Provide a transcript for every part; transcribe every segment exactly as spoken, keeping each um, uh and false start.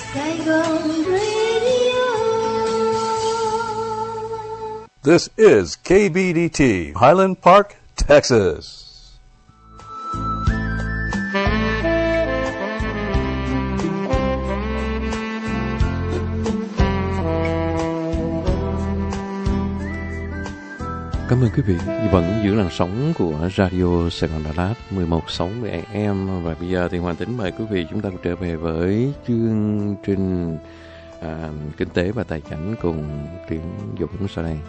Saigon Radio. This is K B D T, Highland Park, Texas. Cảm ơn quý vị vẫn giữ làn sóng của Radio Sài Gòn Đà Lạt mười một sáu mươi a em. Và bây giờ thì Hoàng Tính mời quý vị chúng ta trở về với chương trình à, Kinh tế và Tài chính cùng Tiến Dũng sau đây.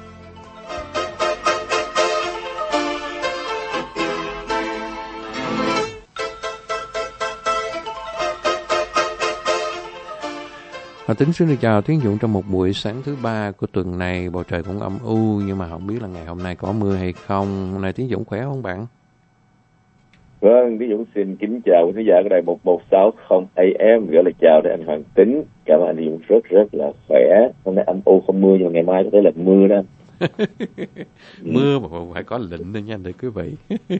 Và Tính xin được chào Tiến Dũng trong một buổi sáng thứ ba của tuần này. Bầu trời cũng âm u nhưng mà không biết là ngày hôm nay có mưa hay không. Hôm nay Tiến Dũng khỏe không bạn? Vâng, Tiến Dũng xin kính chào quý khán giả của đài một một sáu không a em. Gửi lời chào đến anh Hoàng Tính. Cảm ơn anh Dũng rất rất là khỏe. Hôm nay âm u không mưa nhưng mà ngày mai có thể là mưa đó. Mưa mà phải có lệnh thôi nha để quý vị.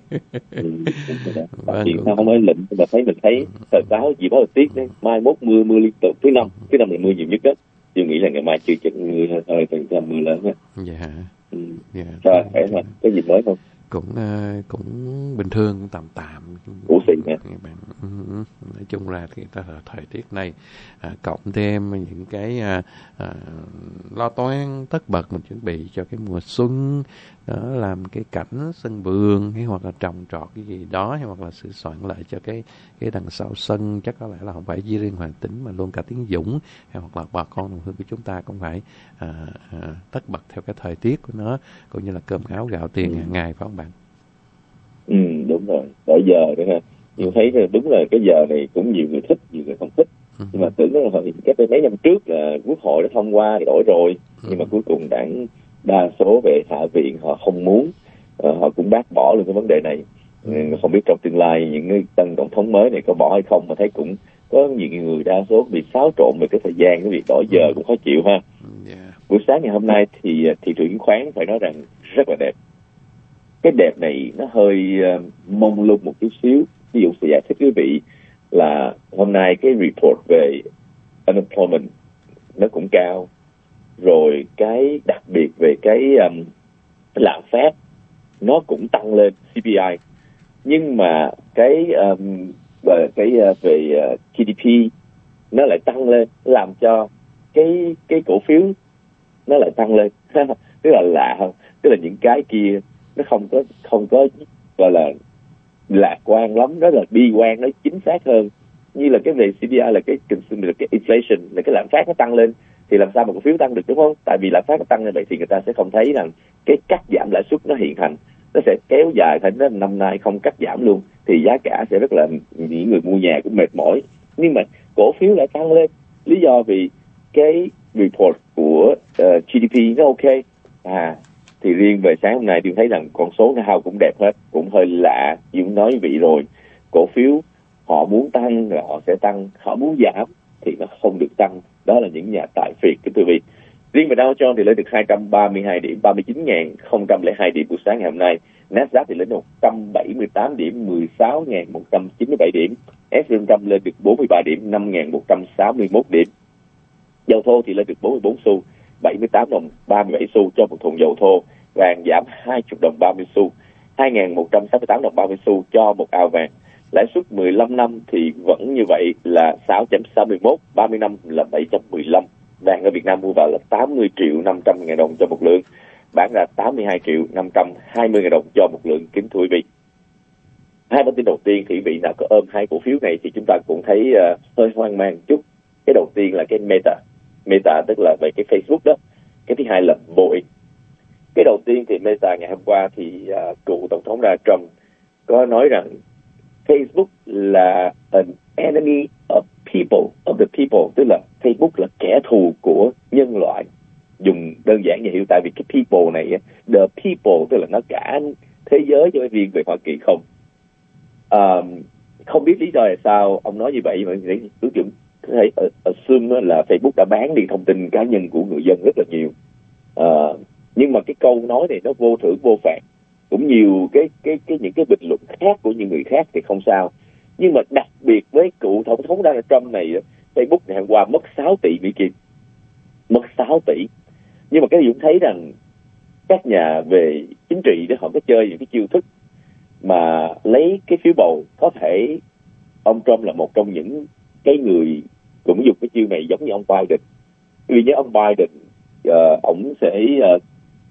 Ừ, vâng, chuyện sao không có lệnh mà thấy mình thấy thời báo gì báo thời tiết đấy, mai mốt mưa mưa liên tục. Thứ năm thứ năm là mưa nhiều nhất đó. Tôi nghĩ là ngày mai chưa chắc mưa thôi, phần trăm mưa lớn á. Dạ. Ừ. Dạ. Rồi, khỏe mà có gì mới không? Cũng uh, cũng bình thường, cũng tạm tạm. Củ xịn hả? Bạn, uh, nói chung là thì ta là thời tiết này uh, cộng thêm những cái uh, uh, lo toan tất bật mình chuẩn bị cho cái mùa xuân đó, làm cái cảnh sân vườn hay hoặc là trồng trọt cái gì đó hay hoặc là sửa soạn lại cho cái cái đằng sau sân. Chắc có lẽ là không phải chỉ riêng Hoàng Tính mà luôn cả Tiến Dũng hay hoặc là bà con đồng hương của chúng ta cũng phải uh, uh, tất bật theo cái thời tiết của nó, cũng như là cơm áo gạo tiền hàng ngày, phải không bạn? Ừ, đúng rồi. Tới giờ nữa ha. Nhưng thấy đúng là cái giờ này cũng nhiều người thích, nhiều người không thích. Ừ. Nhưng mà tưởng là hồi cái mấy năm trước là Quốc hội đã thông qua thì đổi rồi. Ừ. Nhưng mà cuối cùng đảng đa số về Hạ viện họ không muốn, uh, họ cũng bác bỏ luôn cái vấn đề này. Ừ. Không biết trong tương lai những cái tân tổng thống mới này có bỏ hay không, mà thấy cũng có nhiều người đa số bị xáo trộn về cái thời gian, cái việc đổi giờ cũng khó chịu ha. Yeah. Buổi sáng ngày hôm nay thì thị trường chứng khoán phải nói rằng rất là đẹp. Cái đẹp này nó hơi uh, mông lung một chút xíu. Ví dụ sẽ giải thích quý vị là hôm nay cái report về unemployment nó cũng cao, rồi cái đặc biệt về cái um, lạm phát nó cũng tăng lên xê pê i, nhưng mà cái um, về cái uh, về uh, giê đê pê nó lại tăng lên, làm cho cái cái cổ phiếu nó lại tăng lên. Tức là lạ không? Tức là những cái kia nó không có không có gọi là lạc quan lắm, đó là bi quan, nó chính xác hơn. Như là cái về xê pê i là cái consumer, là cái inflation, là cái lạm phát nó tăng lên thì làm sao mà cổ phiếu tăng được, đúng không? Tại vì lạm phát nó tăng lên vậy thì người ta sẽ không thấy rằng cái cắt giảm lãi suất nó hiện hành, nó sẽ kéo dài thành đến năm nay không cắt giảm luôn thì giá cả sẽ rất là, những người mua nhà cũng mệt mỏi. Nhưng mà cổ phiếu lại tăng lên, lý do vì cái report của uh, giê đê pê nó ok. À thì riêng về sáng hôm nay tôi thấy rằng con số nào cũng đẹp hết, cũng hơi lạ. Nhưng nói vị rồi, cổ phiếu họ muốn tăng rồi họ sẽ tăng, họ muốn giảm thì nó không được tăng. Đó là những nhà tài phiệt kính thưa quý vị. Riêng về Dow Jones thì lên được hai trăm ba mươi hai điểm, ba mươi chín nghìn không trăm lẻ hai điểm buổi sáng ngày hôm nay. Nasdaq thì lên một trăm bảy mươi tám điểm, mười sáu nghìn một trăm chín mươi bảy điểm. ét and pê năm trăm lên được bốn mươi ba điểm, năm nghìn một trăm sáu mươi mốt điểm. Dầu thô thì lên được bốn mươi bốn xu, bảy mươi tám đồng ba mươi bảy xu cho một thùng dầu thô. Vàng giảm hai mươi đồng ba mươi xu, hai nghìn một trăm sáu mươi tám đồng ba mươi xu cho một ao vàng. Lãi suất mười lăm năm thì vẫn như vậy là sáu chấm sáu mươi mốt, ba mươi năm là bảy chấm mười lăm. Vàng ở Việt Nam mua vào là tám mươi triệu năm trăm ngàn đồng cho một lượng, bán ra tám mươi hai triệu năm trăm hai mươi ngàn đồng cho một lượng kính thưa quý vị. Hai bản tin đầu tiên thì quý vị nào có ôm hai cổ phiếu này thì chúng ta cũng thấy uh, hơi hoang mang chút. Cái đầu tiên là cái Meta, Meta tức là về cái Facebook đó. Cái thứ hai là Boeing. Cái đầu tiên thì Meta ngày hôm qua thì uh, cựu tổng thống Donald Trump có nói rằng Facebook là an enemy of people, of the people, tức là Facebook là kẻ thù của nhân loại. Dùng đơn giản như hiểu, tại vì cái people này, the people tức là nó cả thế giới cho riêng về Hoa Kỳ không. Um, không biết lý do là sao ông nói như vậy, mà ứng dụng thấy assume là Facebook đã bán đi thông tin cá nhân của người dân rất là nhiều. Uh, nhưng mà cái câu nói này nó vô thưởng vô phạt. Cũng nhiều cái cái cái những cái bình luận khác của những người khác thì không sao, nhưng mà đặc biệt với cựu tổng thống Donald Trump này Facebook ngày hôm qua mất sáu tỷ Mỹ Kim, mất sáu tỷ. Nhưng mà cái Dũng thấy rằng các nhà về chính trị đó họ có chơi những cái chiêu thức mà lấy cái phiếu bầu. Có thể ông Trump là một trong những cái người cũng dùng cái chiêu này giống như ông Biden. Vì nhớ ông Biden uh, ông sẽ uh,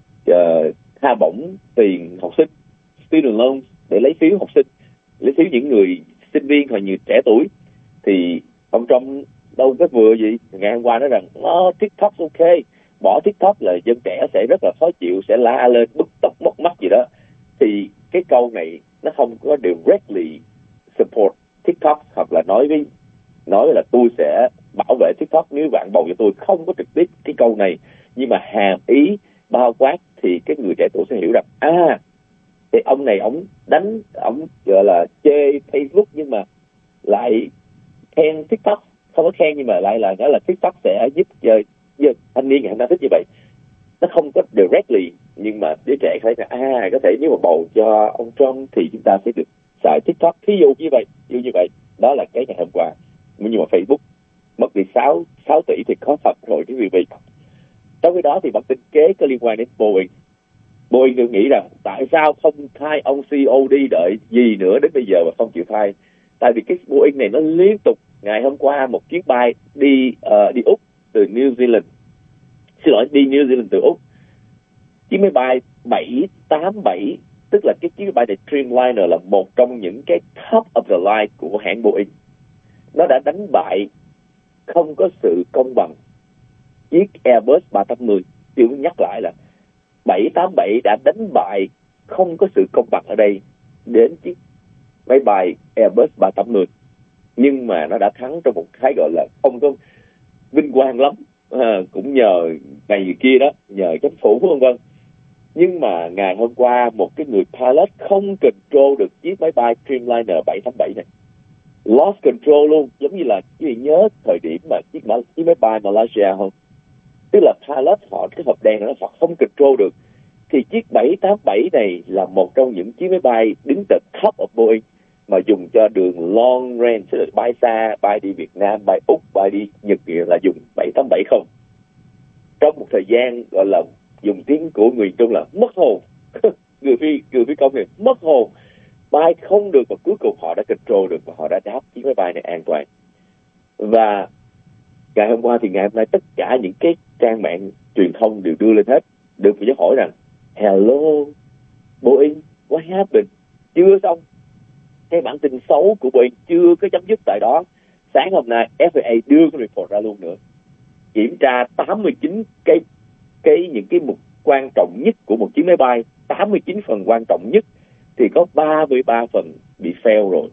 uh, tha bổng tiền học sinh, student loan, để lấy phiếu học sinh, lấy phiếu những người sinh viên hoặc nhiều trẻ tuổi. Thì ông Trump đâu có vừa gì, ngày hôm qua nói rằng oh, TikTok ok, bỏ TikTok là dân trẻ sẽ rất là khó chịu, sẽ la lên, bứt tóc mất mắt gì đó. Thì cái câu này nó không có directly support TikTok, hoặc là nói với nói là tôi sẽ bảo vệ TikTok nếu bạn bầu cho tôi, không có trực tiếp cái câu này, nhưng mà hàm ý bao quát thì cái người trẻ tuổi sẽ hiểu rằng à, thì ông này ông đánh, ông gọi là chê Facebook nhưng mà lại khen TikTok, không có khen nhưng mà lại là nói là TikTok sẽ giúp cho thanh niên ngày hôm nay thích như vậy. Nó không có directly, nhưng mà đứa trẻ thấy là à, có thể nếu mà bầu cho ông Trump thì chúng ta sẽ được xài TikTok, thí dụ như vậy, như như vậy. Đó là cái ngày hôm qua. Nhưng mà Facebook mất đi sáu tỷ thì có thật rồi cái việc. Trong khi đó thì bản tin kế có liên quan đến Boeing. Boeing tôi nghĩ rằng tại sao không thay ông xê e ô đi, đợi gì nữa đến bây giờ mà không chịu thay. Tại vì cái Boeing này nó liên tục, ngày hôm qua một chuyến bay đi uh, đi Úc từ New Zealand, xin lỗi đi New Zealand từ Úc, chiếc máy bay bảy tám bảy, tức là cái chiếc máy bay này Dreamliner, là một trong những cái top of the line của hãng Boeing. Nó đã đánh bại không có sự công bằng chiếc Airbus ba trăm tám mươi. Tôi nhắc lại là bảy tám bảy đã đánh bại không có sự công bằng ở đây đến chiếc máy bay Airbus ba trăm tám mươi. Nhưng mà nó đã thắng trong một cái gọi là không có vinh quang lắm, à, cũng nhờ ngày người kia đó, nhờ chính phủ vân vân. Nhưng mà ngày hôm qua một cái người pilot không control được chiếc máy bay Dreamliner bảy tám bảy này, lost control luôn, giống như là quý vị nhớ thời điểm mà chiếc, chiếc máy bay Malaysia không? Tức là pilot họ cái hộp đèn nó họ không control được. Thì chiếc bảy tám bảy này là một trong những chiếc máy bay đứng từ top of Boeing mà dùng cho đường long range, tức là bay xa, bay đi Việt Nam, bay Úc, bay đi Nhật, là dùng bảy tám bảy không. Trong một thời gian gọi là dùng tiếng của người Trung là mất hồn. người phi người phi công này mất hồn, bay không được, và cuối cùng họ đã control được và họ đã đáp chiếc máy bay này an toàn. Và ngày hôm qua thì ngày hôm nay tất cả những cái trang mạng truyền thông đều đưa lên hết, được phải hỏi rằng hello Boeing, what happened? Chưa xong, cái bản tin xấu của Boeing chưa có chấm dứt tại đó. Sáng hôm nay F A A đưa cái report ra luôn nữa, kiểm tra tám mươi chín cái cái những cái mục quan trọng nhất của một chiếc máy bay, tám mươi chín phần quan trọng nhất thì có ba mươi ba phần bị fail rồi.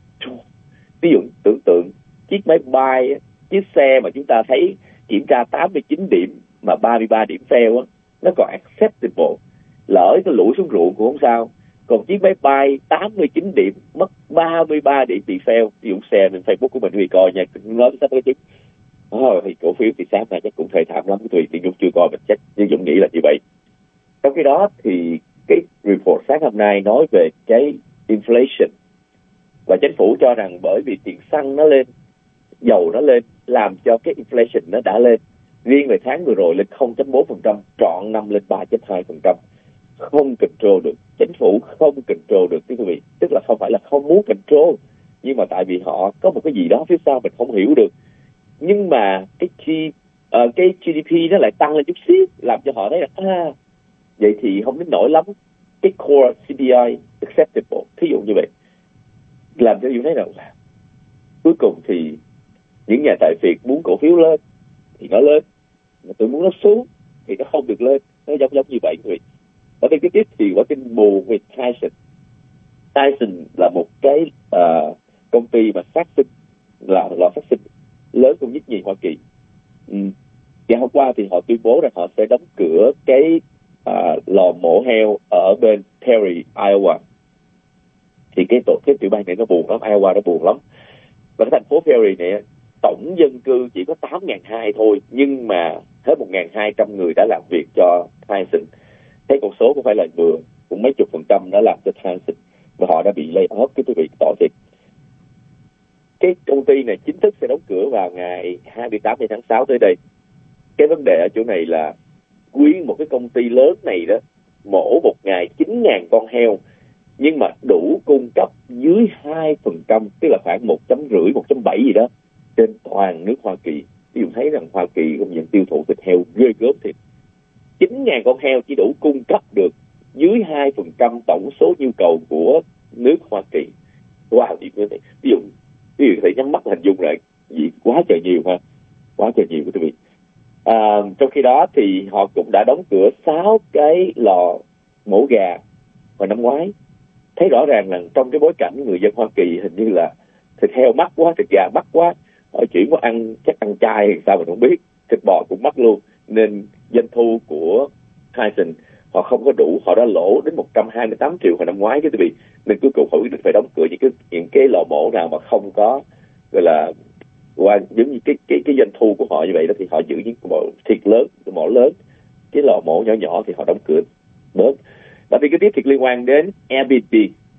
Ví dụ tưởng tượng chiếc máy bay, chiếc xe mà chúng ta thấy kiểm tra tám mươi chín điểm mà ba mươi ba điểm fail á, nó còn acceptable, lỡ nó lủi xuống ruộng cũng không sao. Còn chiếc máy bay tám mươi chín điểm mất ba mươi ba điểm bị fail, ví dụ xe trên Facebook của mình vì coi nha, nói sắp cái chứ oh, thì cổ phiếu thì sáng nay chắc cũng thê thảm lắm, tùy thì Dũng chưa coi mình chắc, nhưng Dũng nghĩ là như vậy. Trong khi đó thì cái report sáng hôm nay nói về cái inflation, và chính phủ cho rằng bởi vì tiền xăng nó lên, dầu nó lên, làm cho cái inflation nó đã lên. Riêng về tháng vừa rồi lên không phẩy bốn phần trăm, trọn năm lên ba phẩy hai phần trăm. Không control được, chính phủ không control được quý vị. Tức là không phải là không muốn control, nhưng mà tại vì họ có một cái gì đó phía sau mình không hiểu được. Nhưng mà cái G, uh, cái giê đê pê nó lại tăng lên chút xíu, làm cho họ thấy là à, vậy thì không đến nổi lắm. Cái core xê pê i acceptable, thí dụ như vậy, làm cho you thấy rằng là cuối cùng thì những nhà tài phiệt muốn cổ phiếu lên thì nó lên, mà tôi muốn nó xuống thì nó không được lên. Nó giống giống như vậy quý vị. Ở đây cái tiếp thì có tin buồn về Tyson. Tyson là một cái uh, công ty mà phát sinh, là lò phát sinh lớn cũng nhất nhì Hoa Kỳ. Ừ. Ngày hôm qua thì họ tuyên bố rằng họ sẽ đóng cửa cái uh, lò mổ heo ở bên Perry, Iowa. Thì cái tổ cái tiểu bang này nó buồn lắm, Iowa nó buồn lắm. Và cái thành phố Perry này tổng dân cư chỉ có tám nghìn hai trăm thôi, nhưng mà hết một nghìn hai trăm người đã làm việc cho Tyson. Thế con số cũng phải là vừa, cũng mấy chục phần trăm đã làm cho Tyson, và họ đã bị lay off, cái quý vị tỏ thiệt. cái công ty này chính thức sẽ đóng cửa vào ngày hai mươi tám tháng sáu tới đây. Cái vấn đề ở chỗ này là nguyên một cái công ty lớn này đó mổ một ngày chín nghìn con heo, nhưng mà đủ cung cấp dưới hai phần trăm, tức là khoảng một chấm rưỡi, một chấm bảy gì đó trên toàn nước Hoa Kỳ. Ví dụ thấy rằng Hoa Kỳ công nhận tiêu thụ thịt heo ghê gớm thiệt. chín nghìn con heo chỉ đủ cung cấp được dưới hai phần trăm tổng số nhu cầu của nước Hoa Kỳ. Wow, ví dụ ví dụ ví dụ thầy nhắm mắt hình dung lại, gì quá trời nhiều ha, quá trời nhiều quý vị. À, trong khi đó thì họ cũng đã đóng cửa sáu cái lò mổ gà hồi năm ngoái. Thấy rõ ràng là trong cái bối cảnh người dân Hoa Kỳ hình như là thịt heo mắc quá, thịt gà mắc quá, họ chuyển qua ăn chắc ăn chay hay sao mình không biết, thịt bò cũng mắc luôn, nên doanh thu của Tyson họ không có đủ, họ đã lỗ đến một trăm hai mươi tám triệu hồi năm ngoái chứ quý vị. Nên cuối cùng họ quyết định phải đóng cửa những cái những cái lò mổ nào mà không có gọi là qua giống như cái cái cái doanh thu của họ như vậy đó, thì họ giữ những mỏ thịt lớn, mỏ lớn, cái lò mổ nhỏ nhỏ thì họ đóng cửa bớt. Và thì cái tiếp thiệt liên quan đến Airbnb.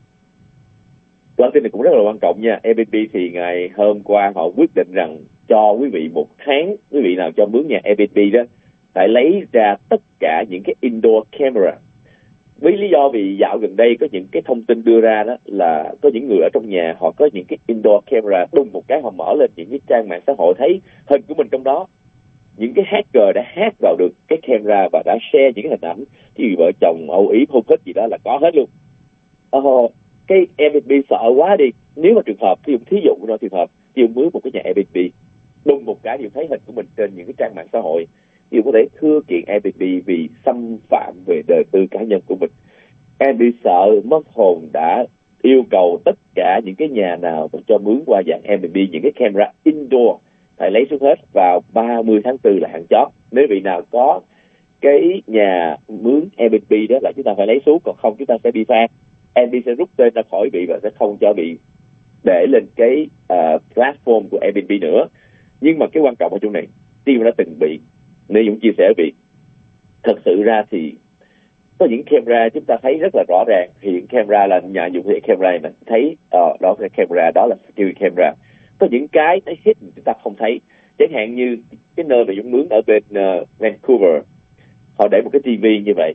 Bản tin này cũng rất là quan trọng nha. Airbnb thì ngày hôm qua họ quyết định rằng cho quý vị một tháng, quý vị nào cho mướn nhà Airbnb đó phải lấy ra tất cả những cái indoor camera. Với lý do vì dạo gần đây có những cái thông tin đưa ra đó là có những người ở trong nhà họ có những cái indoor camera, đùng một cái họ mở lên những cái trang mạng xã hội thấy hình của mình trong đó. Những cái hacker đã hack vào được cái camera và đã share những cái hình ảnh thì vợ chồng âu yếm hôn thích gì đó là có hết luôn. Ờ, cái Airbnb sợ quá đi, nếu mà trường hợp thí dụ thí dụ đó trường hợp thí dụ mướn một cái nhà Airbnb, đùng một cái thì thấy hình của mình trên những cái trang mạng xã hội, thì có thể thưa kiện Airbnb vì xâm phạm về đời tư cá nhân của mình. Airbnb sợ mất hồn đã yêu cầu tất cả những cái nhà nào mà cho mướn qua dạng Airbnb những cái camera indoor phải lấy xuống hết vào ba mươi tháng tư là hạn chót. Nếu vị nào có cái nhà mướn Airbnb đó là chúng ta phải lấy xuống, còn không chúng ta sẽ bị phạt. Airbnb sẽ rút tên ra khỏi bị và sẽ không cho bị để lên cái uh, platform của Airbnb nữa. Nhưng mà cái quan trọng ở chỗ này, Steve đã từng bị, nên Dũng chia sẻ bị, thật sự ra thì có những camera chúng ta thấy rất là rõ ràng. Hiện camera là nhà dùng cái camera này thấy uh, đó là camera, đó là security camera. Có những cái nó hit chúng ta không thấy. Chẳng hạn như cái nơi mà Dũng mướn ở bên uh, Vancouver, họ để một cái tivi như vậy,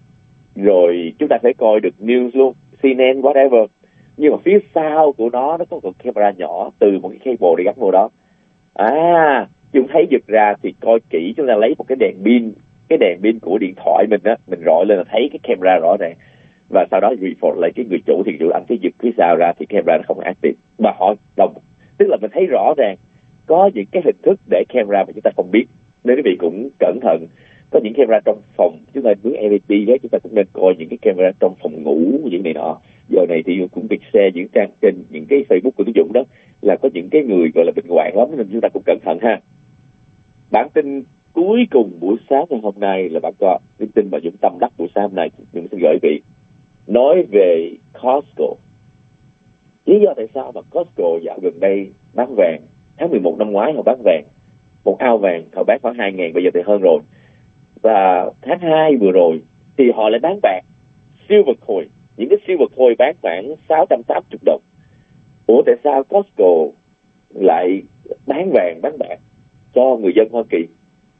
rồi chúng ta phải coi được news luôn, C N N, whatever. Nhưng mà phía sau của nó nó có một camera nhỏ từ một cái cable để gắn vào đó. À, chúng thấy giật ra thì coi kỹ, chúng ta lấy một cái đèn pin, cái đèn pin của điện thoại mình á, mình rọi lên là thấy cái camera rõ ràng. Và sau đó report lại cái người chủ thì chủ anh cái giật phía sau ra thì camera nó không active. Mà họ đồng, tức là mình thấy rõ ràng có những cái hình thức để camera mà chúng ta không biết. Nên quý vị cũng cẩn thận. Có những camera trong phòng, chúng ta mướn Airbnb đó, chúng ta cũng nên coi những cái camera trong phòng ngủ những này nọ. Giờ này thì cũng việc share những trang trên những cái Facebook của Tú Dũng đó là có những cái người gọi là bệnh hoạn lắm, nên chúng ta cũng cẩn thận ha. Bản tin cuối cùng buổi sáng ngày hôm nay là bạn có cái tin mà Dũng tâm đắc buổi sáng hôm nay Dũng sẽ gửi vị nói về Costco. Lý do tại sao mà Costco dạo gần đây bán vàng, tháng mười một năm ngoái họ bán vàng, một ao vàng họ bán khoảng hai ngàn, bây giờ thì hơn rồi. Và tháng hai vừa rồi thì họ lại bán bạc silver coin, những cái silver coin bán khoảng sáu trăm tám mươi đồng. Ủa tại sao Costco lại bán vàng bán bạc cho người dân Hoa Kỳ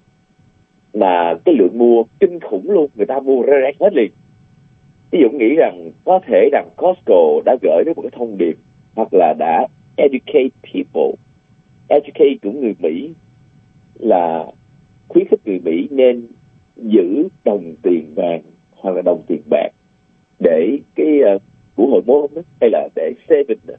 mà cái lượng mua kinh khủng luôn, người ta mua ra rác hết liền. Ví dụ nghĩ rằng có thể rằng Costco đã gửi đến một cái thông điệp, hoặc là đã educate people, educate của người Mỹ là khuyến khích người Mỹ nên giữ đồng tiền vàng hoặc là đồng tiền bạc để cái uh, của hồi môn đó, hay là để saving đó.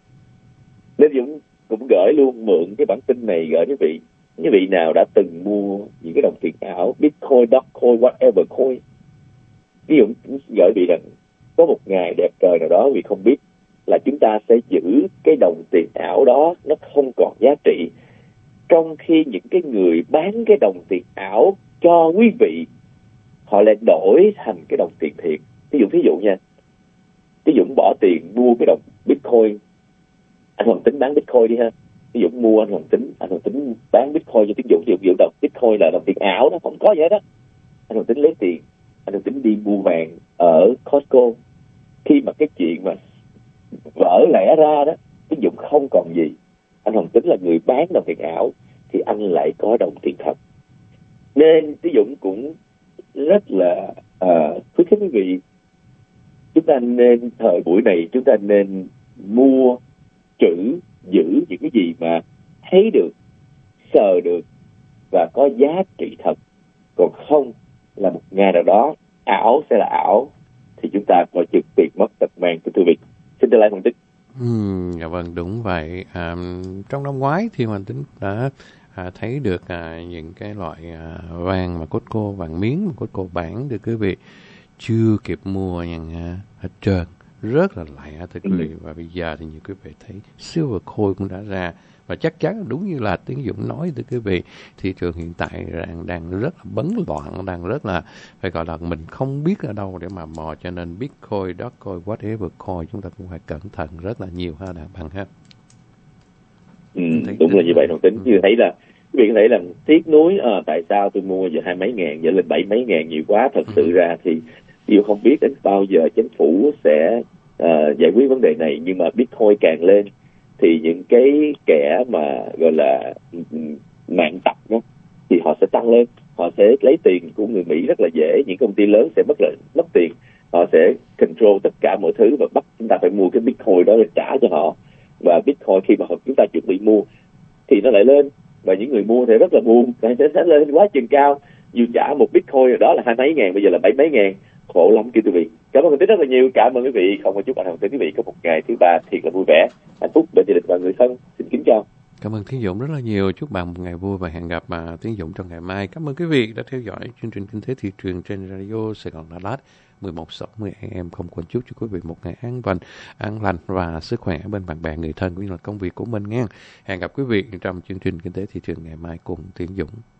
Nên Dũng cũng gửi luôn, mượn cái bản tin này gửi quý vị. Quý vị nào đã từng mua những cái đồng tiền ảo, Bitcoin, Dogecoin, whatever coin, ví dụ gửi vị rằng có một ngày đẹp trời nào đó vì không biết là chúng ta sẽ giữ cái đồng tiền ảo đó nó không còn giá trị, trong khi những cái người bán cái đồng tiền ảo cho quý vị họ lại đổi thành cái đồng tiền thiệt. Ví dụ ví dụ nha, ví dụ bỏ tiền mua cái đồng Bitcoin, anh Hoàng tính bán Bitcoin đi ha. Ví dụ mua anh Hoàng tính, anh Hoàng tính bán Bitcoin cho tiếng dụ, ví dụ đồng Bitcoin là đồng tiền ảo, nó không có gì hết đó. Anh Hoàng tính lấy tiền, anh Hoàng tính đi mua vàng ở Costco. Khi mà cái chuyện mà vỡ lẽ ra đó, ví dụ không còn gì, anh Hoàng Tính là người bán đồng tiền ảo thì anh lại có đồng tiền thật. Nên Tiến Dũng cũng rất là uh, khuyến khích quý vị, chúng ta nên thời buổi này chúng ta nên mua trữ giữ những cái gì mà thấy được, sờ được và có giá trị thật. Còn không là một ngày nào đó ảo sẽ là ảo thì chúng ta coi chừng tiền mất tật mang của quý vị. Xin trở lại Hoàng Tính. Ừ, dạ vâng, đúng vậy. À, trong năm ngoái thì Hoàng Tính đã à, thấy được à, những cái loại à, vàng mà Costco, vàng miếng mà Costco bán được quý vị chưa kịp mua nha hết trơn, rất là lạ thưa quý vị. Và bây giờ thì như quý vị thấy silver coin cũng đã ra, và chắc chắn đúng như là Tiến Dũng nói thưa quý vị, thị trường hiện tại đang đang rất là bấn loạn, đang rất là phải gọi là mình không biết ở đâu để mà mò, cho nên Bitcoin, Dogecoin, whatever coin chúng ta cũng phải cẩn thận rất là nhiều ha đàn bằng ha. Ừ, đúng là như vậy Hoàng Tính. Ừ. Như thấy là quý vị có thể là tiếc nuối à, tại sao tôi mua giờ hai mấy ngàn giờ lên bảy mấy ngàn nhiều quá. Thật ừ. sự ra thì điều không biết đến bao giờ chính phủ sẽ uh, giải quyết vấn đề này, nhưng mà Bitcoin càng lên thì những cái kẻ mà gọi là mạng tập đó, thì họ sẽ tăng lên, họ sẽ lấy tiền của người Mỹ rất là dễ. Những công ty lớn sẽ mất lợi, mất tiền, họ sẽ control tất cả mọi thứ và bắt chúng ta phải mua cái Bitcoin đó để trả cho họ. Và Bitcoin khi mà chúng ta chuẩn bị mua thì nó lại lên, và những người mua thì rất là buồn, tại nó sẽ lên quá chừng cao. Dù trả một Bitcoin rồi đó là hai mấy ngàn, bây giờ là bảy mấy ngàn, khổ lắm kia quý vị. Cảm ơn quý vị rất là nhiều. Cảm ơn quý vị. Không có chúc anh Hoàng Tính quý vị có một ngày thứ ba thiệt là vui vẻ, hạnh phúc bên gia đình và người thân. Xin kính chào. Cảm ơn Tiến Dũng rất là nhiều. Chúc bạn một ngày vui và hẹn gặp mà Tiến Dũng trong ngày mai. Cảm ơn quý vị đã theo dõi chương trình Kinh tế Thị trường trên Radio Sài Gòn Đà Lạt mười một sáu mươi a em. Không quên chúc cho quý vị một ngày an toàn, an lành và sức khỏe bên bạn bè, người thân cũng như là công việc của mình nha. Hẹn gặp quý vị trong chương trình Kinh tế Thị trường ngày mai cùng Tiến Dũng.